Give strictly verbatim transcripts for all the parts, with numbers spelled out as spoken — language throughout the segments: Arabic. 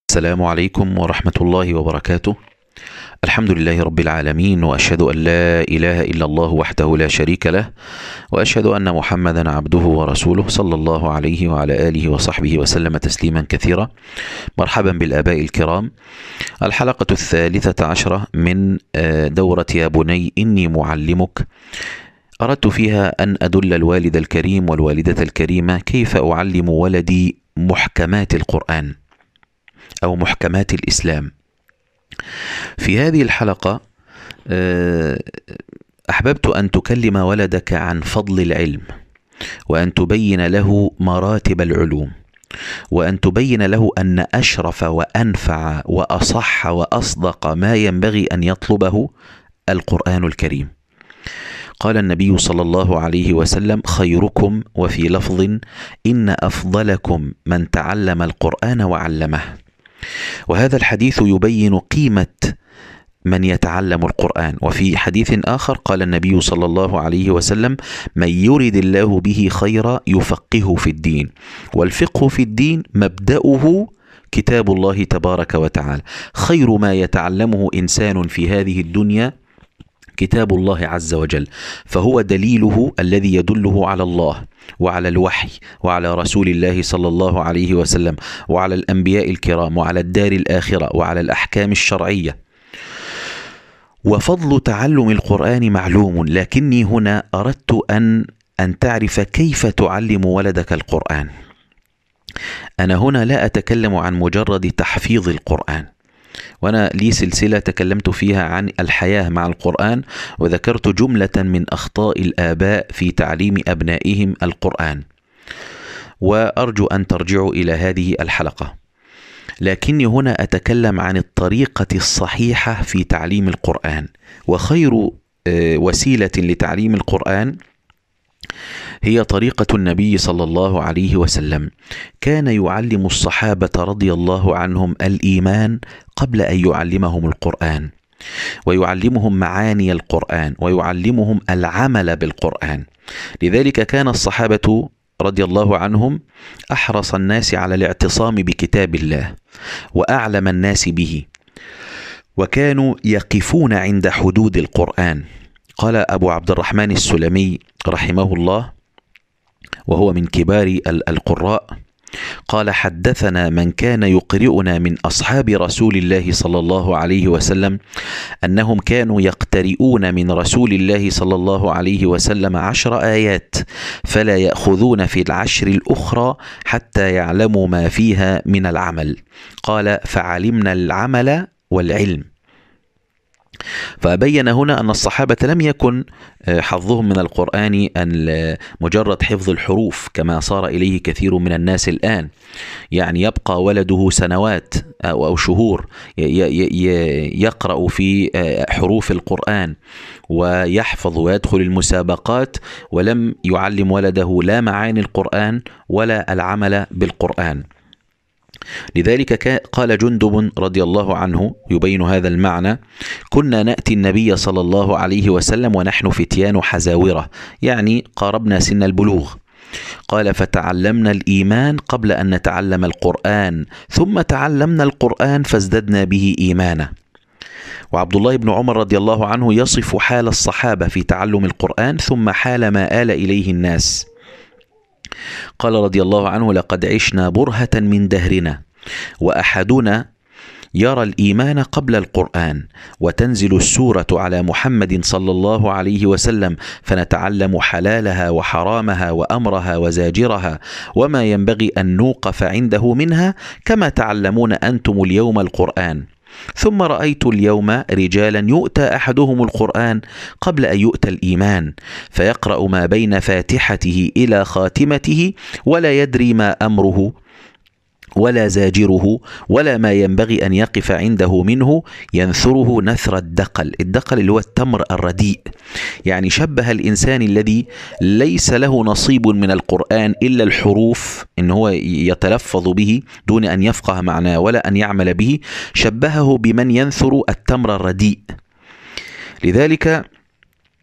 السلام عليكم ورحمة الله وبركاته. الحمد لله رب العالمين، وأشهد أن لا إله إلا الله وحده لا شريك له، وأشهد أن محمدا عبده ورسوله صلى الله عليه وعلى آله وصحبه وسلم تسليما كثيرا. مرحبا بالآباء الكرام. الحلقة الثالثة عشرة من دورة يا بني إني معلمك، أردت فيها أن أدل الوالد الكريم والوالدة الكريمة كيف أعلم ولدي محكمات القرآن أو محكمات الإسلام. في هذه الحلقة أحببت أن تكلم ولدك عن فضل العلم، وأن تبين له مراتب العلوم، وأن تبين له أن أشرف وأنفع وأصح وأصدق ما ينبغي أن يطلبه القرآن الكريم. قال النبي صلى الله عليه وسلم: خيركم، وفي لفظ إن أفضلكم من تعلم القرآن وعلمه. وهذا الحديث يبين قيمة من يتعلم القرآن. وفي حديث آخر قال النبي صلى الله عليه وسلم: من يرد الله به خيرا يفقهه في الدين. والفقه في الدين مبدأه كتاب الله تبارك وتعالى. خير ما يتعلمه إنسان في هذه الدنيا كتاب الله عز وجل، فهو دليله الذي يدله على الله وعلى الوحي وعلى رسول الله صلى الله عليه وسلم وعلى الأنبياء الكرام وعلى الدار الآخرة وعلى الأحكام الشرعية. وفضل تعلم القرآن معلوم، لكني هنا أردت أن أن تعرف كيف تعلم ولدك القرآن. أنا هنا لا أتكلم عن مجرد تحفيظ القرآن، وأنا لي سلسلة تكلمت فيها عن الحياة مع القرآن، وذكرت جملة من أخطاء الآباء في تعليم أبنائهم القرآن، وأرجو أن ترجعوا إلى هذه الحلقة. لكني هنا أتكلم عن الطريقة الصحيحة في تعليم القرآن. وخير وسيلة لتعليم القرآن هي طريقة النبي صلى الله عليه وسلم. كان يعلم الصحابة رضي الله عنهم الإيمان قبل أن يعلمهم القرآن، ويعلمهم معاني القرآن، ويعلمهم العمل بالقرآن. لذلك كان الصحابة رضي الله عنهم أحرص الناس على الاعتصام بكتاب الله، وأعلم الناس به، وكانوا يقفون عند حدود القرآن. قال أبو عبد الرحمن السلمي رحمه الله، وهو من كبار القراء، قال: حدثنا من كان يقرئنا من أصحاب رسول الله صلى الله عليه وسلم أنهم كانوا يقترئون من رسول الله صلى الله عليه وسلم عشر آيات، فلا يأخذون في العشر الأخرى حتى يعلموا ما فيها من العمل. قال: فعلمنا العمل والعلم. فبين هنا أن الصحابة لم يكن حظهم من القرآن أن مجرد حفظ الحروف كما صار إليه كثير من الناس الآن، يعني يبقى ولده سنوات أو شهور يقرأ في حروف القرآن ويحفظ ويدخل المسابقات، ولم يعلم ولده لا معاني القرآن ولا العمل بالقرآن. لذلك قال جندب رضي الله عنه يبين هذا المعنى: كنا نأتي النبي صلى الله عليه وسلم ونحن فتيان حزاورة، يعني قاربنا سن البلوغ. قال: فتعلمنا الإيمان قبل أن نتعلم القرآن، ثم تعلمنا القرآن فازددنا به إيمانا. وعبد الله بن عمر رضي الله عنه يصف حال الصحابة في تعلم القرآن ثم حال ما آل إليه الناس. قال رضي الله عنه: لقد عشنا برهة من دهرنا، وأحدنا يرى الإيمان قبل القرآن، وتنزل السورة على محمد صلى الله عليه وسلم فنتعلم حلالها وحرامها وأمرها وزاجرها وما ينبغي أن نوقف عنده منها، كما تعلمون أنتم اليوم القرآن. ثم رأيت اليوم رجالا يؤتى أحدهم القرآن قبل أن يؤتى الإيمان، فيقرأ ما بين فاتحته إلى خاتمته ولا يدري ما أمره ولا زاجره ولا ما ينبغي أن يقف عنده منه، ينثره نثر الدقل. الدقل اللي هو التمر الرديء، يعني شبه الإنسان الذي ليس له نصيب من القرآن إلا الحروف، إن هو يتلفظ به دون أن يفقه معناه ولا أن يعمل به، شبهه بمن ينثر التمر الرديء. لذلك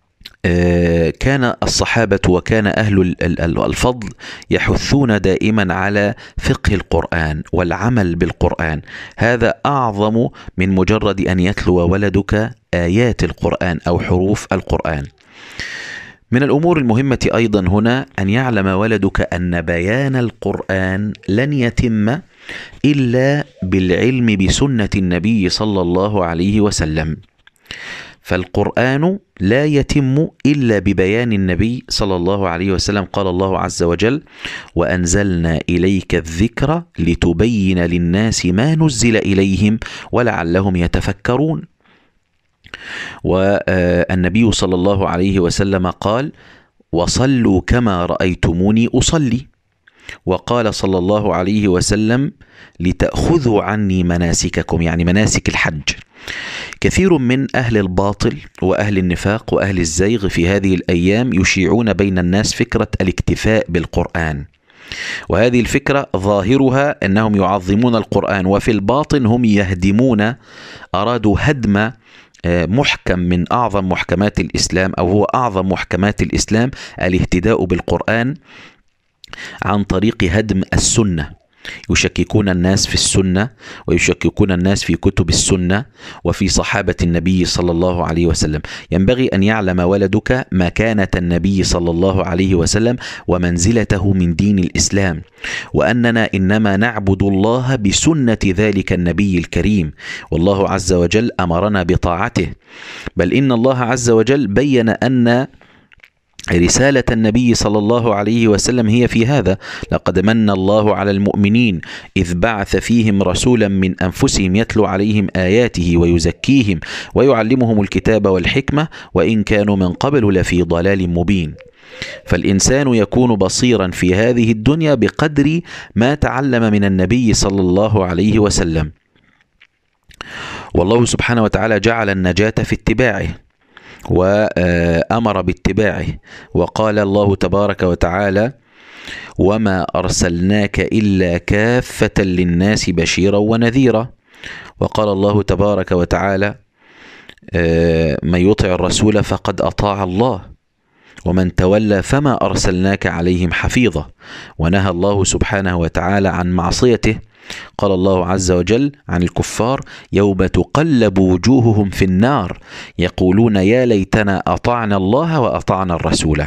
كان الصحابة وكان أهل الفضل يحثون دائما على فقه القرآن والعمل بالقرآن. هذا أعظم من مجرد أن يتلو ولدك آيات القرآن أو حروف القرآن. من الأمور المهمة أيضا هنا أن يعلم ولدك أن بيان القرآن لن يتم إلا بالعلم بسنة النبي صلى الله عليه وسلم، فالقرآن لا يتم إلا ببيان النبي صلى الله عليه وسلم. قال الله عز وجل: وأنزلنا إليك الذكر لتبين للناس ما نزل إليهم ولعلهم يتفكرون. والنبي صلى الله عليه وسلم قال: وصلوا كما رأيتموني أصلي. وقال صلى الله عليه وسلم: لتأخذوا عني مناسككم، يعني مناسك الحج. كثير من أهل الباطل وأهل النفاق وأهل الزيغ في هذه الأيام يشيعون بين الناس فكرة الاكتفاء بالقرآن، وهذه الفكرة ظاهرها أنهم يعظمون القرآن، وفي الباطن هم يهدمون، أرادوا هدم محكم من أعظم محكمات الإسلام، أو هو أعظم محكمات الإسلام، الاهتداء بالقرآن، عن طريق هدم السنة. يشككون الناس في السنة، ويشككون الناس في كتب السنة وفي صحابة النبي صلى الله عليه وسلم. ينبغي أن يعلم ولدك مكانة النبي صلى الله عليه وسلم ومنزلته من دين الإسلام، وأننا إنما نعبد الله بسنة ذلك النبي الكريم، والله عز وجل أمرنا بطاعته. بل إن الله عز وجل بين أن رسالة النبي صلى الله عليه وسلم هي في هذا: لقد من الله على المؤمنين إذ بعث فيهم رسولا من أنفسهم يتلو عليهم آياته ويزكيهم ويعلمهم الكتاب والحكمة وإن كانوا من قبل لفي ضلال مبين. فالإنسان يكون بصيرا في هذه الدنيا بقدر ما تعلم من النبي صلى الله عليه وسلم، والله سبحانه وتعالى جعل النجاة في اتباعه وأمر باتباعه. وقال الله تبارك وتعالى: وما أرسلناك إلا كافة للناس بشيرا ونذيرا. وقال الله تبارك وتعالى: من يطع الرسول فقد أطاع الله ومن تولى فما أرسلناك عليهم حفيظا. ونهى الله سبحانه وتعالى عن معصيته. قال الله عز وجل عن الكفار: يوم تقلب وجوههم في النار يقولون يا ليتنا أطعنا الله وأطعنا الرسول.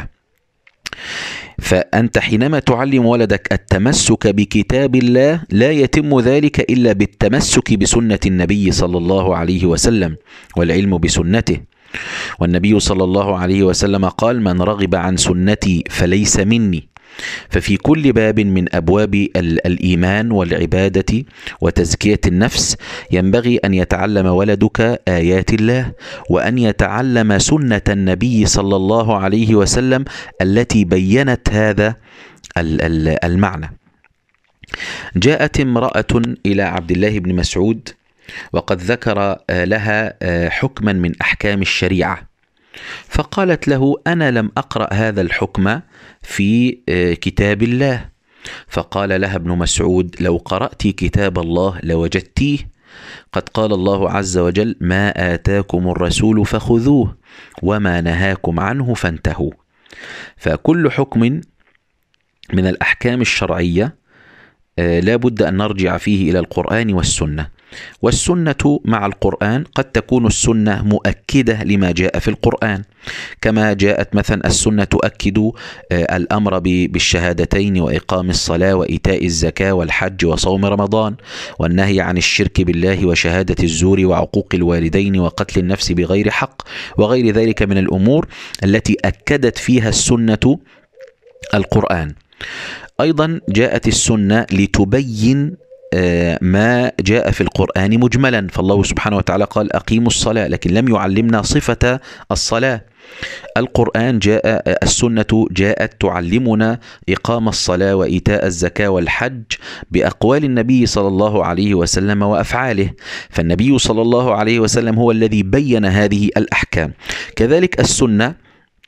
فأنت حينما تعلم ولدك التمسك بكتاب الله لا يتم ذلك إلا بالتمسك بسنة النبي صلى الله عليه وسلم والعلم بسنته. والنبي صلى الله عليه وسلم قال: من رغب عن سنتي فليس مني. ففي كل باب من أبواب الإيمان والعبادة وتزكية النفس ينبغي أن يتعلم ولدك آيات الله، وأن يتعلم سنة النبي صلى الله عليه وسلم التي بيّنت هذا المعنى. جاءت امرأة إلى عبد الله بن مسعود وقد ذكر لها حكما من أحكام الشريعة، فقالت له: أنا لم أقرأ هذا الحكم في كتاب الله. فقال لها ابن مسعود: لو قرأت كتاب الله لوجدتيه، قد قال الله عز وجل: ما آتاكم الرسول فخذوه وما نهاكم عنه فانتهوا. فكل حكم من الأحكام الشرعية لا بد أن نرجع فيه إلى القرآن والسنة. والسنة مع القرآن قد تكون السنة مؤكدة لما جاء في القرآن، كما جاءت مثلا السنة تؤكد الأمر بالشهادتين وإقام الصلاة وإيتاء الزكاة والحج وصوم رمضان، والنهي عن الشرك بالله وشهادة الزور وعقوق الوالدين وقتل النفس بغير حق، وغير ذلك من الأمور التي أكدت فيها السنة القرآن. أيضا جاءت السنة لتبين ما جاء في القرآن مجملا، فالله سبحانه وتعالى قال: أقيموا الصلاة، لكن لم يعلمنا صفة الصلاة. القرآن جاء، السنة جاءت تعلمنا إقام الصلاة وإيتاء الزكاة والحج بأقوال النبي صلى الله عليه وسلم وأفعاله، فالنبي صلى الله عليه وسلم هو الذي بين هذه الأحكام. كذلك السنة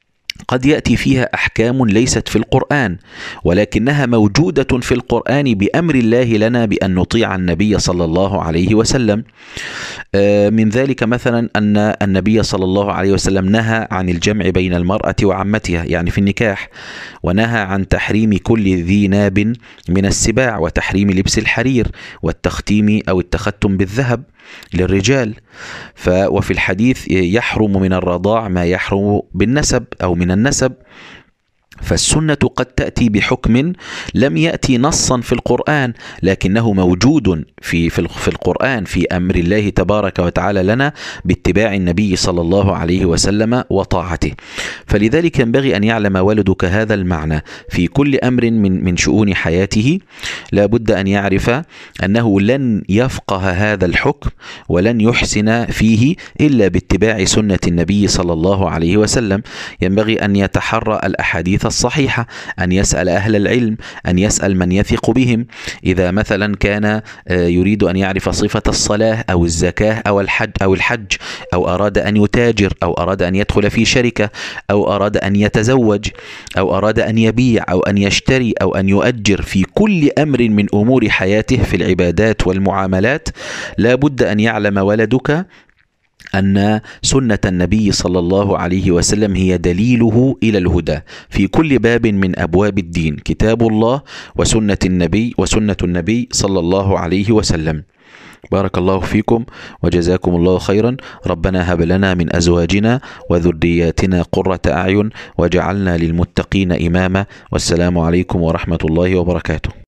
قد يأتي فيها أحكام ليست في القرآن، ولكنها موجودة في القرآن بأمر الله لنا بأن نطيع النبي صلى الله عليه وسلم. من ذلك مثلا أن النبي صلى الله عليه وسلم نهى عن الجمع بين المرأة وعمتها، يعني في النكاح، ونهى عن تحريم كل ذي ناب من السباع، وتحريم لبس الحرير والتختيم أو التختم بالذهب للرجال. ف وفي الحديث يحرم من الرضاع ما يحرم بالنسب أو من النسب. فالسنة قد تأتي بحكم لم يأتي نصا في القرآن، لكنه موجود في في القرآن في أمر الله تبارك وتعالى لنا باتباع النبي صلى الله عليه وسلم وطاعته. فلذلك ينبغي أن يعلم ولدك هذا المعنى في كل أمر من من شؤون حياته. لا بد أن يعرف أنه لن يفقه هذا الحكم ولن يحسن فيه إلا باتباع سنة النبي صلى الله عليه وسلم. ينبغي أن يتحرى الأحاديث الصحيحة، أن يسأل أهل العلم، أن يسأل من يثق بهم. إذا مثلا كان يريد أن يعرف صفة الصلاة أو الزكاة أو الحج أو الحج أو أراد أن يتاجر أو أراد أن يدخل في شركة أو أراد أن يتزوج أو أراد أن يبيع أو أن يشتري أو أن يؤجر، في كل أمر من أمور حياته في العبادات والمعاملات، لا بد أن يعلم ولدك أن سنة النبي صلى الله عليه وسلم هي دليله إلى الهدى في كل باب من أبواب الدين، كتاب الله وسنة النبي وسنة النبي صلى الله عليه وسلم. بارك الله فيكم وجزاكم الله خيرا. ربنا هب لنا من أزواجنا وذرياتنا قرة أعين وجعلنا للمتقين إماما. والسلام عليكم ورحمة الله وبركاته.